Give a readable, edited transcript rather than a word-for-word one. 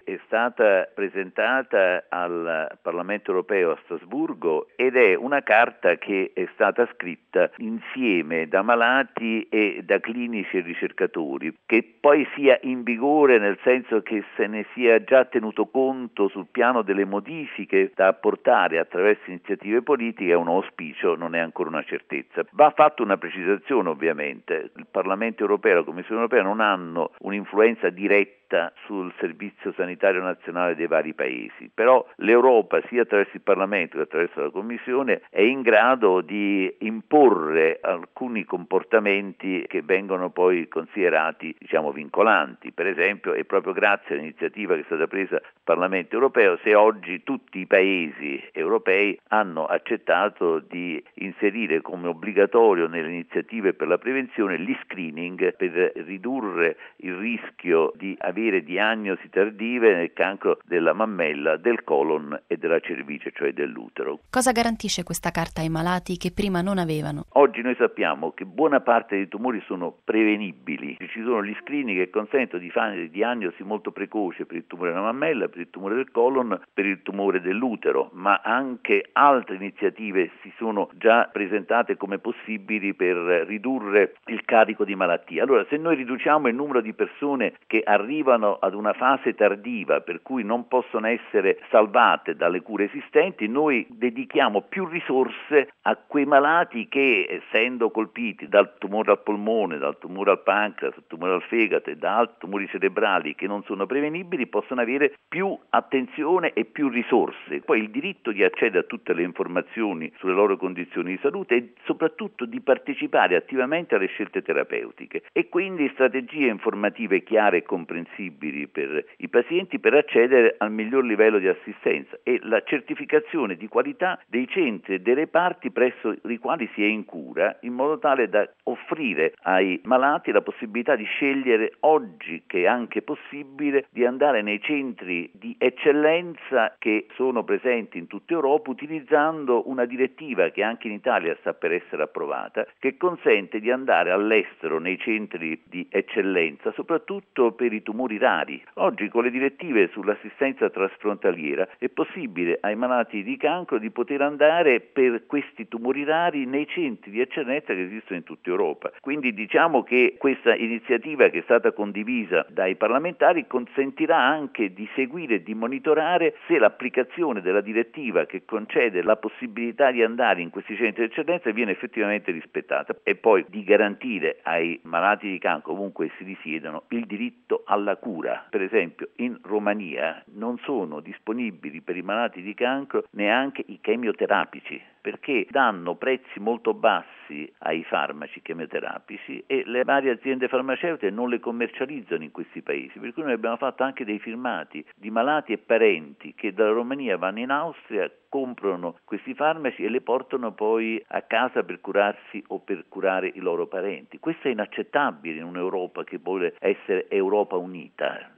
è stata presentata al Parlamento europeo a Strasburgo ed è una carta che è stata scritta insieme da malati e da clinici e ricercatori, che poi sia in vigore nel senso che se ne sia già tenuto conto sul piano delle modifiche da apportare attraverso iniziative politiche è un auspicio, non è ancora una certezza. Va fatta una precisazione ovviamente, il Parlamento europeo e la Commissione europea non hanno un'influenza diretta sul servizio sanitario nazionale dei vari paesi, però l'Europa sia attraverso il Parlamento che attraverso la Commissione è in grado di imporre alcuni comportamenti che vengono poi considerati vincolanti. Per esempio è proprio grazie all'iniziativa che è stata presa dal Parlamento europeo se oggi tutti i paesi europei hanno accettato di inserire come obbligatorio nelle iniziative per la prevenzione gli screening per ridurre il rischio di avere diagnosi tardive nel cancro della mammella, del colon e della cervice, cioè dell'utero. Cosa garantisce questa carta ai malati che prima non avevano? Oggi noi sappiamo che buona parte dei tumori sono prevenibili. Ci sono gli screening che consentono di fare diagnosi molto precoce per il tumore della mammella, per il tumore del colon, per il tumore dell'utero, ma anche altre iniziative si sono già presentate come possibili per ridurre il carico di malattie. Allora, se noi riduciamo il numero di persone che arrivano ad una fase tardiva per cui non possono essere salvate dalle cure esistenti, noi dedichiamo più risorse a quei malati che, essendo colpiti dal tumore al polmone, dal tumore al pancreas, dal tumore al fegato e da altri tumori cerebrali che non sono prevenibili, possono avere più attenzione e più risorse. Poi il diritto di accedere a tutte le informazioni sulle loro condizioni di salute e soprattutto di partecipare attivamente alle scelte terapeutiche e quindi strategie informative chiare e comprensibili per i pazienti per accedere al miglior livello di assistenza e la certificazione di qualità dei centri e dei reparti presso i quali si è in cura, in modo tale da offrire ai malati la possibilità di scegliere oggi, che è anche possibile, di andare nei centri di eccellenza che sono presenti in tutta Europa, utilizzando una direttiva che anche in Italia sta per essere approvata, che consente di andare all'estero nei centri di eccellenza, soprattutto per i tumori rari. Oggi con le direttive sull'assistenza transfrontaliera è possibile ai malati di cancro di poter andare per questi tumori rari nei centri di eccellenza che esistono in tutta Europa. Quindi diciamo che questa iniziativa che è stata condivisa dai parlamentari consentirà anche di seguire e di monitorare se l'applicazione della direttiva che concede la possibilità di andare in questi centri di eccellenza viene effettivamente rispettata e poi di garantire ai malati di cancro ovunque si risiedano il diritto alla cura. Per esempio in Romania non sono disponibili per i malati di cancro neanche i chemioterapici perché danno prezzi molto bassi ai farmaci chemioterapici e le varie aziende farmaceutiche non le commercializzano in questi paesi, per cui noi abbiamo fatto anche dei filmati di malati e parenti che dalla Romania vanno in Austria, comprano questi farmaci e le portano poi a casa per curarsi o per curare i loro parenti. Questo è inaccettabile in un'Europa che vuole essere Europa unita.